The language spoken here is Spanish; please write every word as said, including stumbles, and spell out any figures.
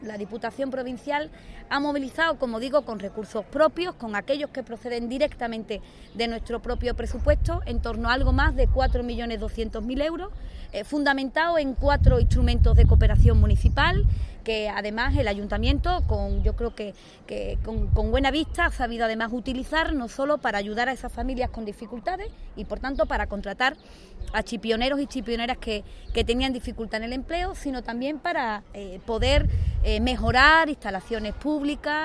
La Diputación Provincial ha movilizado, como digo, con recursos propios, con aquellos que proceden directamente de nuestro propio presupuesto, en torno a algo más de cuatro millones doscientos mil euros, eh, fundamentado en cuatro instrumentos de cooperación municipal, que además el Ayuntamiento, con, yo creo que, que con, con buena vista, ha sabido además utilizar, no solo para ayudar a esas familias con dificultades y, por tanto, para contratar a chipioneros y chipioneras que, que tenían dificultad en el empleo, sino también para eh, poder eh, mejorar instalaciones públicas.